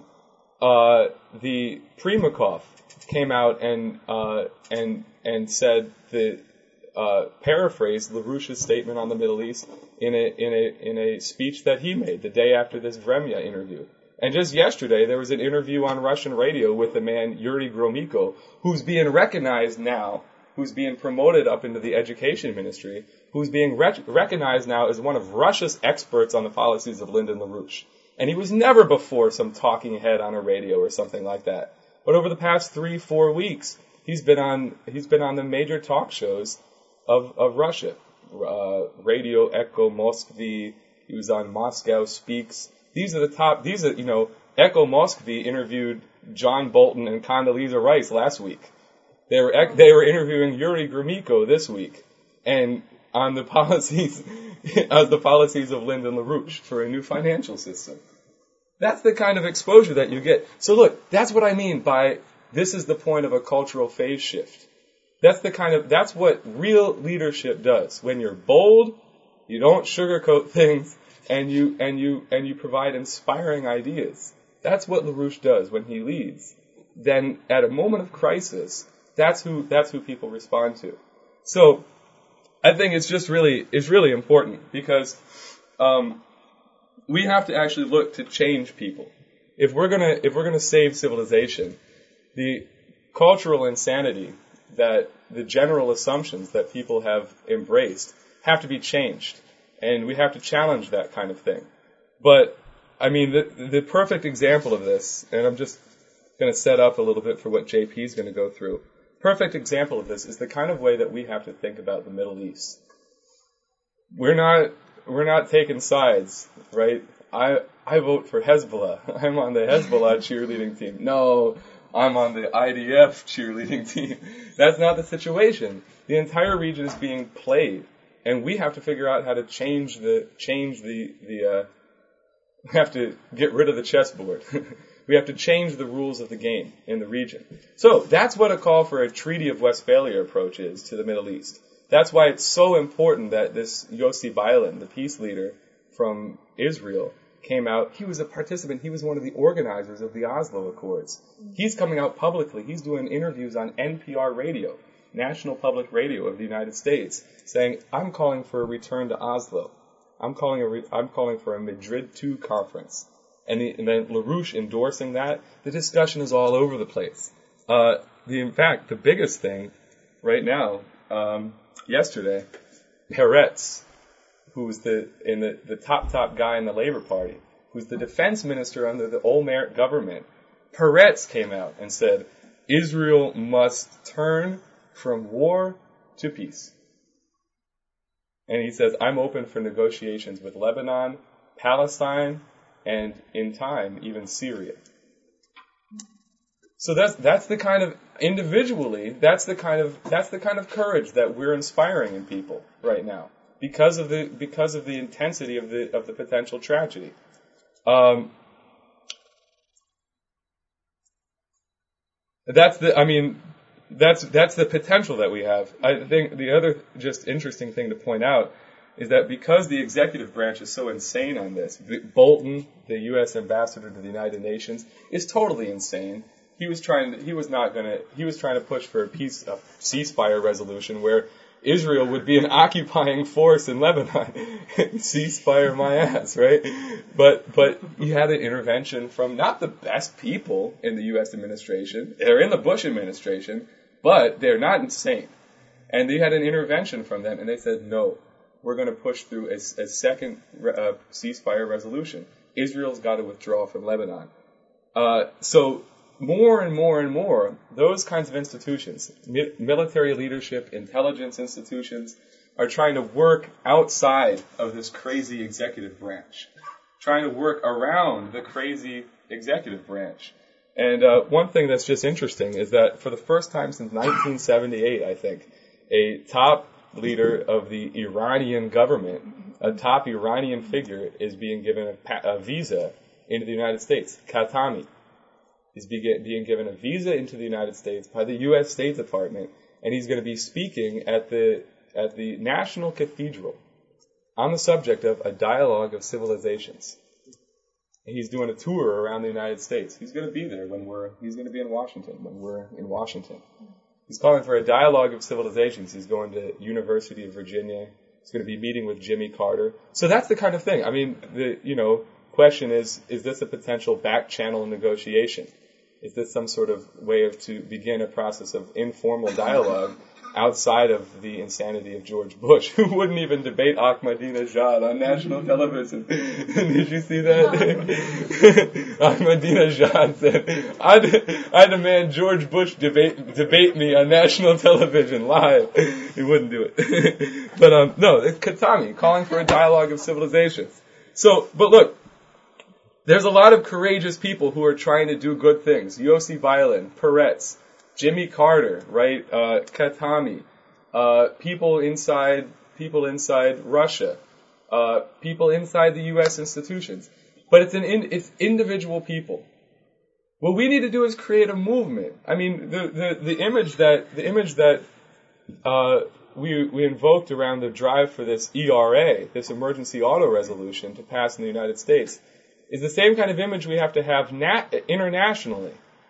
Uh, the Primakov came out and, uh, and, and said the, uh, paraphrased LaRouche's statement on the Middle East in a, in a, in a speech that he made the day after this Vremya interview. And just yesterday, there was an interview on Russian radio with the man Yuri Gromyko, who's being recognized now, who's being promoted up into the education ministry, who's being rec- recognized now as one of Russia's experts on the policies of Lyndon LaRouche. And he was never before some talking head on a radio or something like that. But over the past three, four weeks, he's been on he's been on the major talk shows of of Russia, uh, Radio Echo Moskvy. He was on Moscow Speaks. These are the top. These are you know Echo Moskvy interviewed John Bolton and Condoleezza Rice last week. They were they were interviewing Yuri Gromyko this week, and on the policies as the policies of Lyndon LaRouche for a new financial system. That's the kind of exposure that you get. So look, that's what I mean by this is the point of a cultural phase shift. That's the kind of that's what real leadership does. When you're bold, you don't sugarcoat things, and you and you and you provide inspiring ideas. That's what LaRouche does when he leads. Then at a moment of crisis, that's who that's who people respond to. So I think it's just really it's really important because um, we have to actually look to change people. If we're gonna if we're gonna save civilization, the cultural insanity that the general assumptions that people have embraced have to be changed, and we have to challenge that kind of thing. But I mean, the the perfect example of this, and I'm just going to set up a little bit for what J P is going to go through. Perfect example of this is the kind of way that we have to think about the Middle East. We're not we're not taking sides, right? I I vote for Hezbollah. I'm on the Hezbollah cheerleading team. No, I'm on the I D F cheerleading team. That's not the situation. The entire region is being played, and we have to figure out how to change the change the the. Uh, we have to get rid of the chessboard. We have to change the rules of the game in the region. So that's what a call for a Treaty of Westphalia approach is to the Middle East. That's why it's so important that this Yossi Bialan, the peace leader from Israel, came out. He was a participant. He was one of the organizers of the Oslo Accords. He's coming out publicly. He's doing interviews on N P R radio, National Public Radio of the United States, saying, I'm calling for a return to Oslo. I'm calling, a re- I'm calling for a Madrid two conference. And, the, and then LaRouche endorsing that, the discussion is all over the place. Uh, the, in fact, the biggest thing right now, um, yesterday, Peretz, who's the in the, the top top guy in the Labour Party, who's the defense minister under the Olmert government, Peretz came out and said, Israel must turn from war to peace. And he says, I'm open for negotiations with Lebanon, Palestine, and in time, even Syria. So that's that's the kind of individually, that's the kind of that's the kind of courage that we're inspiring in people right now because of the because of the intensity of the of the potential tragedy. Um, that's the I mean that's that's the potential that we have. I think the other just interesting thing to point out is that because the executive branch is so insane on this, Bolton, the U S ambassador to the United Nations, is totally insane. He was trying to, he was not going to, he was trying to push for a peace, a ceasefire resolution where Israel would be an occupying force in Lebanon. Ceasefire my ass, right? But, but he had an intervention from not the best people in the U S administration. They're in the Bush administration, but they're not insane. And they had an intervention from them, and they said, no, we're going to push through a, a second uh, ceasefire resolution. Israel's got to withdraw from Lebanon. Uh, so more and more and more, those kinds of institutions, mi- military leadership, intelligence institutions, are trying to work outside of this crazy executive branch, trying to work around the crazy executive branch. And uh, one thing that's just interesting is that for the first time since nineteen seventy-eight, I think, a top leader of the Iranian government, a top Iranian figure, is being given a, pa- a visa into the United States. Khatami is be- being given a visa into the United States by the U S State Department, and he's going to be speaking at the at the National Cathedral on the subject of a dialogue of civilizations. He's doing a tour around the United States. He's going to be there when we're, he's going to be in Washington when we're in Washington. He's calling for a dialogue of civilizations. He's going to University of Virginia. He's going to be meeting with Jimmy Carter. So that's the kind of thing. I mean, the, you know, question is, is this a potential back channel negotiation? Is this some sort of way of to begin a process of informal dialogue outside of the insanity of George Bush, who wouldn't even debate Ahmadinejad on national television? Did you see that? Ahmadinejad said, I, I demand George Bush debate debate me on national television live. He wouldn't do it. But um, no, it's Khatami calling for a dialogue of civilizations. So, but look, there's a lot of courageous people who are trying to do good things. Yossi Beilin, Peretz, Jimmy Carter, right? Uh, Khatami, uh, people inside, people inside Russia, uh, people inside the U S institutions. But it's an, in, it's individual people. What we need to do is create a movement. I mean, the, the, the image that, the image that, uh, we, we invoked around the drive for this E R A, this emergency auto resolution to pass in the United States, is the same kind of image we have to have nat- internationally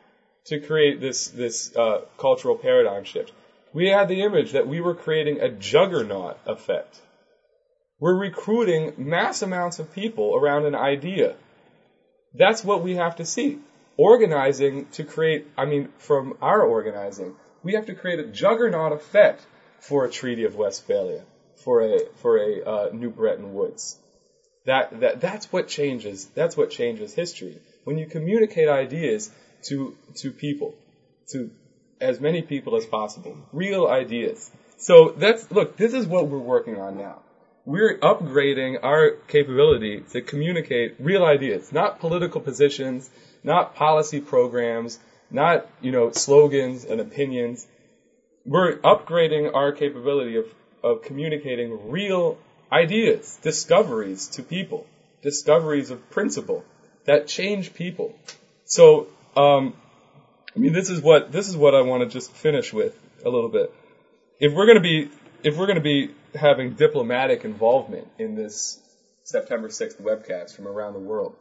to create this this uh, cultural paradigm shift. We had the image that we were creating a juggernaut effect. We're recruiting mass amounts of people around an idea. That's what we have to see. Organizing to create, I mean, from our organizing, we have to create a juggernaut effect for a Treaty of Westphalia, for a for a uh, New Bretton Woods. That that that's what changes. That's what changes history. When you communicate ideas to to people, to as many people as possible, real ideas. So that's look. This is what we're working on now. We're upgrading our capability to communicate real ideas, not political positions, not policy programs, not you know slogans and opinions. We're upgrading our capability of of communicating real ideas, discoveries to people, discoveries of principle that change people. So, um, I mean, this is what this is what I want to just finish with a little bit. If we're going to be if we're going to be having diplomatic involvement in this September sixth webcast from around the world,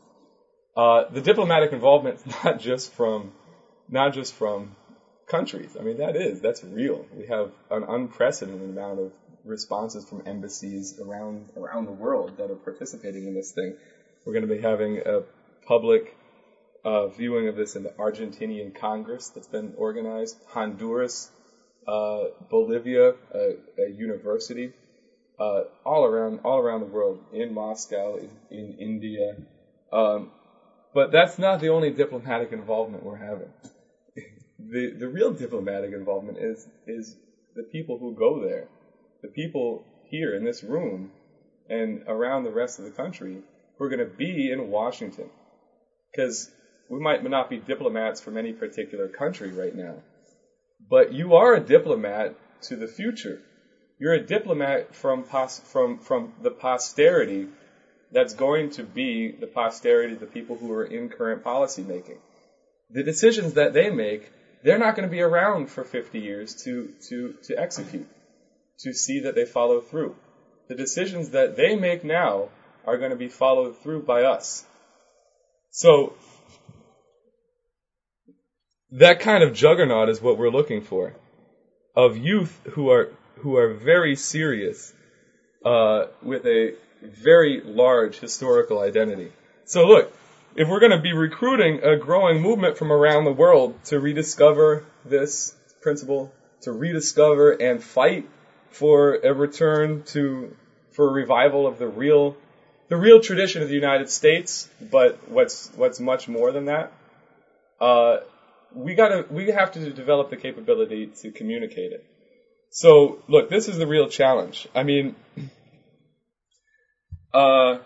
uh, the diplomatic involvement is not just from not just from countries. I mean, that is that's real. We have an unprecedented amount of responses from embassies around around the world that are participating in this thing. We're going to be having a public uh, viewing of this in the Argentinian Congress that's been organized, Honduras, uh, Bolivia, a, a university, uh, all around all around the world, in Moscow, in, in India. Um, but that's not the only diplomatic involvement we're having. the the real diplomatic involvement is is the people who go there. The people here in this room and around the rest of the country who are going to be in Washington. Because we might not be diplomats from any particular country right now, but you are a diplomat to the future. You're a diplomat from pos- from from the posterity that's going to be the posterity of the people who are in current policy making. The decisions that they make, they're not going to be around for fifty years to to to execute, to see that they follow through. The decisions that they make now are going to be followed through by us. So, that kind of juggernaut is what we're looking for. Of youth who are who are very serious, uh, with a very large historical identity. So look, if we're going to be recruiting a growing movement from around the world to rediscover this principle, to rediscover and fight for a return to for a revival of the real, the real tradition of the United States, but what's what's much more than that. Uh, we gotta, we have to develop the capability to communicate it. So, look, this is the real challenge. I mean, uh,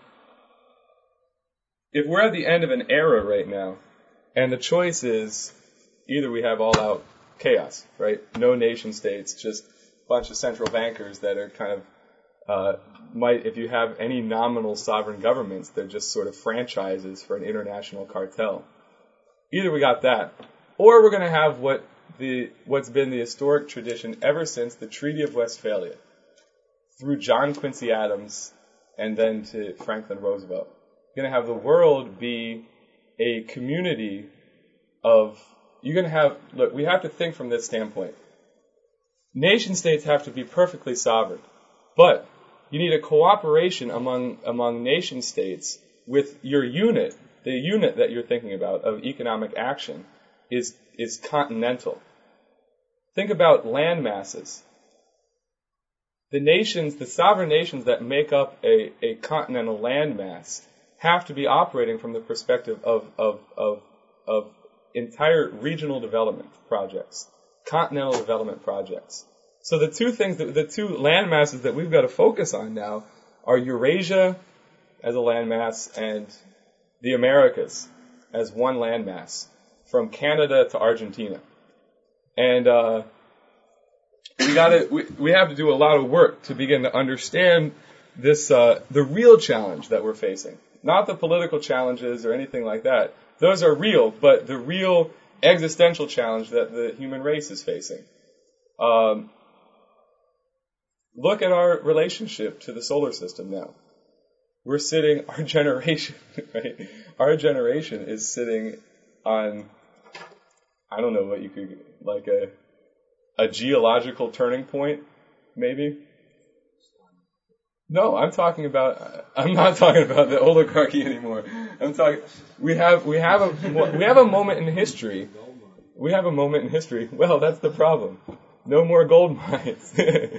if we're at the end of an era right now, and the choice is either we have all-out chaos, right? No nation states, just a bunch of central bankers that are kind of, uh, might, if you have any nominal sovereign governments, they're just sort of franchises for an international cartel. Either we got that, or we're going to have what the what's been the historic tradition ever since the Treaty of Westphalia, through John Quincy Adams and then to Franklin Roosevelt. You're going to have the world be a community of, you're going to have, look, we have to think from this standpoint. Nation states have to be perfectly sovereign, but you need a cooperation among among nation states with your unit. The unit that you're thinking about of economic action is is continental. Think about land masses. The nations, the sovereign nations that make up a, a continental land mass have to be operating from the perspective of, of, of, of entire regional development projects, continental development projects. So the two things, that, the two land masses that we've got to focus on now are Eurasia as a landmass and the Americas as one landmass, from Canada to Argentina. And uh, we gotta, we, we have to do a lot of work to begin to understand this, uh, the real challenge that we're facing. Not the political challenges or anything like that. Those are real, but the real existential challenge that the human race is facing. Um, look at our relationship to the solar system now. We're sitting, our generation, right? Our generation is sitting on, I don't know what you could, like a, a geological turning point, maybe? No, I'm talking about, I'm not talking about the oligarchy anymore. I'm talking, we have, we have a, we have a moment in history. We have a moment in history. Well, that's the problem. No more gold mines.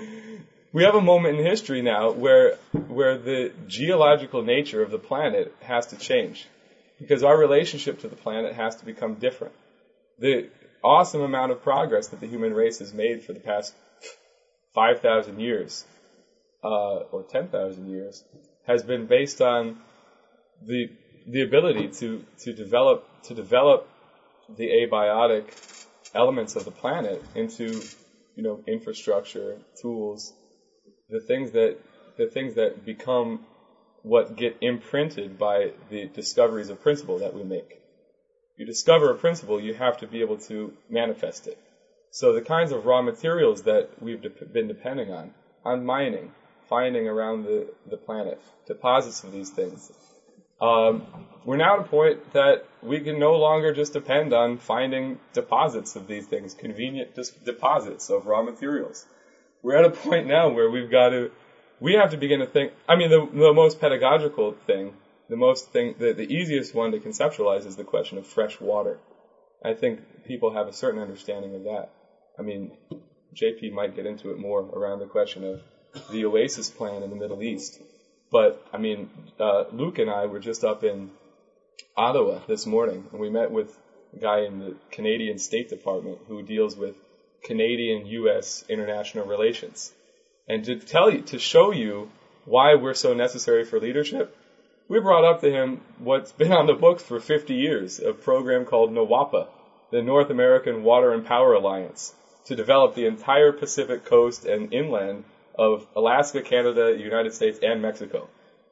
We have a moment in history now where where the geological nature of the planet has to change, because our relationship to the planet has to become different. The awesome amount of progress that the human race has made for the past five thousand years, uh, or ten thousand years, has been based on the the ability to to develop to develop the abiotic elements of the planet into, you know, infrastructure, tools. The things that the things that become what get imprinted by the discoveries of principle that we make. You discover a principle, you have to be able to manifest it. So the kinds of raw materials that we've de- been depending on, on mining, finding around the, the planet, deposits of these things, um, we're now at a point that we can no longer just depend on finding deposits of these things, convenient dis- deposits of raw materials. We're at a point now where we've got to, we have to begin to think, I mean, the, the most pedagogical thing, the most thing, the, the easiest one to conceptualize is the question of fresh water. I think people have a certain understanding of that. I mean, J P might get into it more around the question of the Oasis plan in the Middle East. But, I mean, uh, Luke and I were just up in Ottawa this morning, and we met with a guy in the Canadian State Department who deals with Canadian U S international relations. And to tell you, to show you why we're so necessary for leadership, we brought up to him what's been on the books for fifty years, a program called NOWAPA, the North American Water and Power Alliance, to develop the entire Pacific coast and inland of Alaska, Canada, the United States, and Mexico,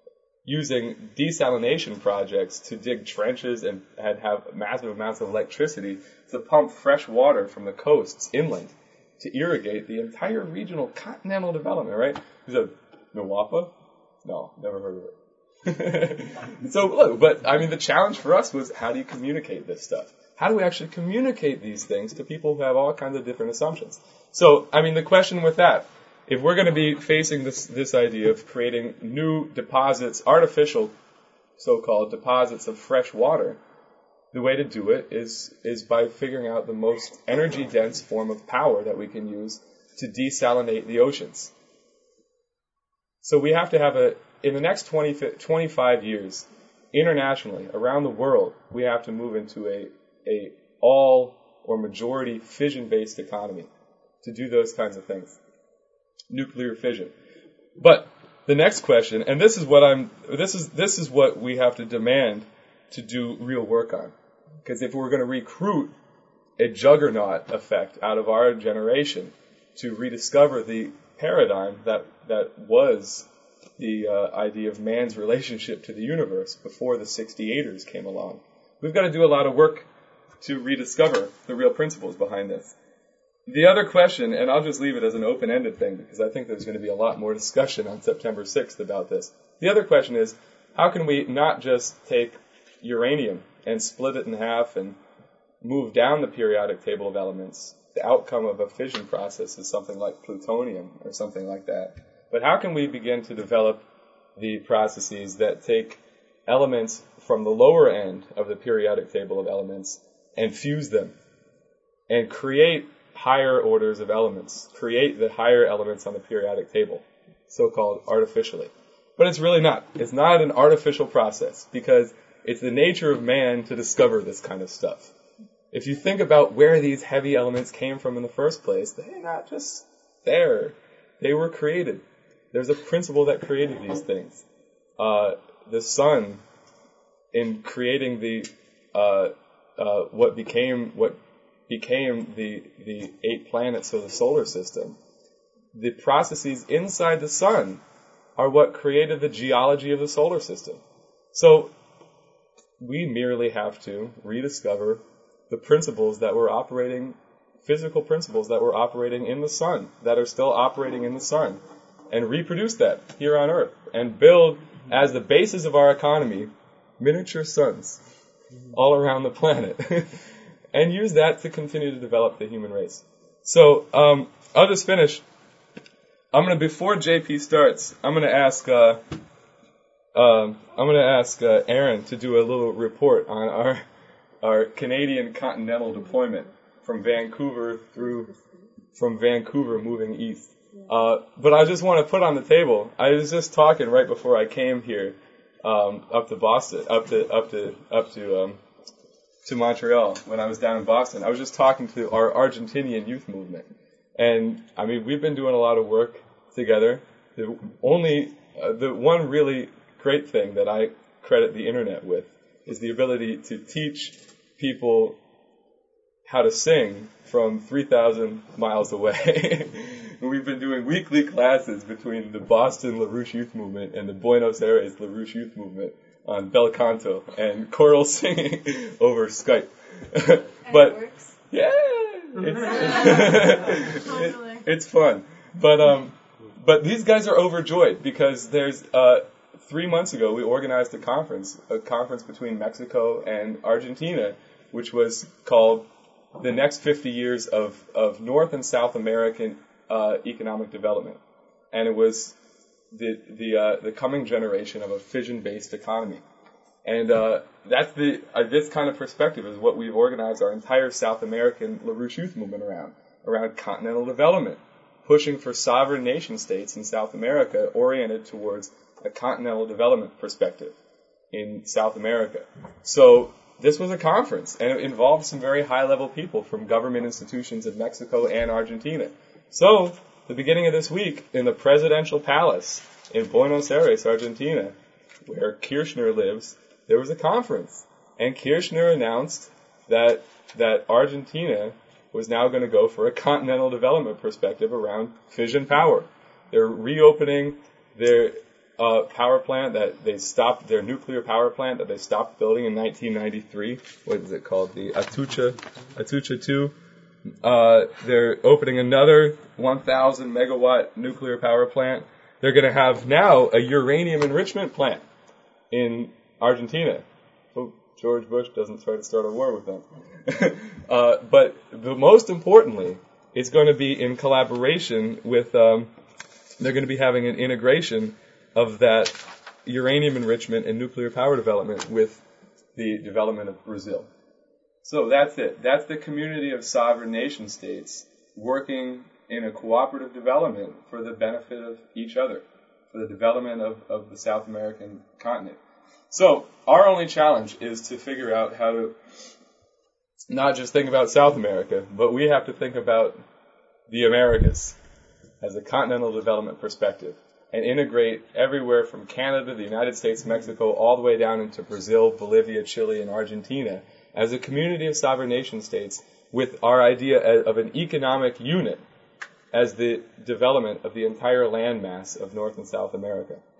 using desalination projects to dig trenches and, and have massive amounts of electricity to pump fresh water from the coasts inland to irrigate the entire regional continental development, right? He said, NOWAPA? No, never heard of it. So, look, but, I mean, the challenge for us was, how do you communicate this stuff? How do we actually communicate these things to people who have all kinds of different assumptions? So, I mean, the question with that, if we're going to be facing this, this idea of creating new deposits, artificial so-called deposits of fresh water, the way to do it is is by figuring out the most energy-dense form of power that we can use to desalinate the oceans. So we have to have a, in the next twenty, twenty-five years, internationally, around the world, we have to move into a, a all or majority fission-based economy to do those kinds of things. Nuclear fission. But the next question, and this is what I'm, this is, this is what we have to demand to do real work on. Because if we're going to recruit a juggernaut effect out of our generation to rediscover the paradigm that, that was the uh, idea of man's relationship to the universe before the sixty-eighters came along, we've got to do a lot of work to rediscover the real principles behind this. The other question, and I'll just leave it as an open-ended thing because I think there's going to be a lot more discussion on September sixth about this. The other question is, how can we not just take uranium and split it in half and move down the periodic table of elements? The outcome of a fission process is something like plutonium or something like that. But how can we begin to develop the processes that take elements from the lower end of the periodic table of elements and fuse them and create higher orders of elements, create the higher elements on the periodic table, so-called artificially? But it's really not. It's not an artificial process because it's the nature of man to discover this kind of stuff. If you think about where these heavy elements came from in the first place, they're not just there. They were created. There's a principle that created these things. Uh, the sun, in creating the uh, uh, what became what became the the eight planets of the solar system, the processes inside the sun are what created the geology of the solar system. So we merely have to rediscover the principles that were operating, physical principles that were operating in the sun, that are still operating in the sun, and reproduce that here on Earth, and build, as the basis of our economy, miniature suns all around the planet, and use that to continue to develop the human race. So, um, I'll just finish. I'm gonna, before J P starts, I'm gonna ask, uh, um, I'm gonna ask uh, Aaron to do a little report on our our Canadian continental deployment from Vancouver through, from Vancouver moving east. Uh, but I just want to put on the table, I was just talking right before I came here, um, up to Boston, up to, up to, up to, um, to Montreal when I was down in Boston. I was just talking to our Argentinian youth movement. And, I mean, we've been doing a lot of work together. The only, uh, the one really great thing that I credit the internet with is the ability to teach people how to sing from three thousand miles away. We've been doing weekly classes between the Boston LaRouche Youth Movement and the Buenos Aires LaRouche Youth Movement on bel canto and choral singing over Skype. But it works. Yeah, it's, it, it's fun. But um, but these guys are overjoyed because there's uh. Three months ago, we organized a conference, a conference between Mexico and Argentina, which was called The Next fifty Years of, of North and South American uh, Economic Development. And it was the the uh, the coming generation of a fission-based economy. And uh, that's the uh, this kind of perspective is what we've organized our entire South American LaRouche Youth Movement around, around continental development, pushing for sovereign nation states in South America oriented towards a continental development perspective in South America. So this was a conference, and it involved some very high-level people from government institutions in Mexico and Argentina. So the beginning of this week, in the presidential palace in Buenos Aires, Argentina, where Kirchner lives, there was a conference, and Kirchner announced that that Argentina was now going to go for a continental development perspective around fission power. They're reopening their Uh, power plant that they stopped, their nuclear power plant that they stopped building in nineteen ninety-three. What is it called? The Atucha, Atucha two. Uh, they're opening another one thousand megawatt nuclear power plant. They're going to have now a uranium enrichment plant in Argentina. Hope George Bush doesn't try to start a war with them. uh, but the most importantly, it's going to be in collaboration with, um, they're going to be having an integration of that uranium enrichment and nuclear power development with the development of Brazil. So that's it. That's the community of sovereign nation states working in a cooperative development for the benefit of each other. for the development of, of the South American continent. So our only challenge is to figure out how to not just think about South America, but we have to think about the Americas as a continental development perspective and integrate everywhere from Canada, the United States, Mexico, all the way down into Brazil, Bolivia, Chile, and Argentina as a community of sovereign nation states with our idea of an economic unit as the development of the entire landmass of North and South America.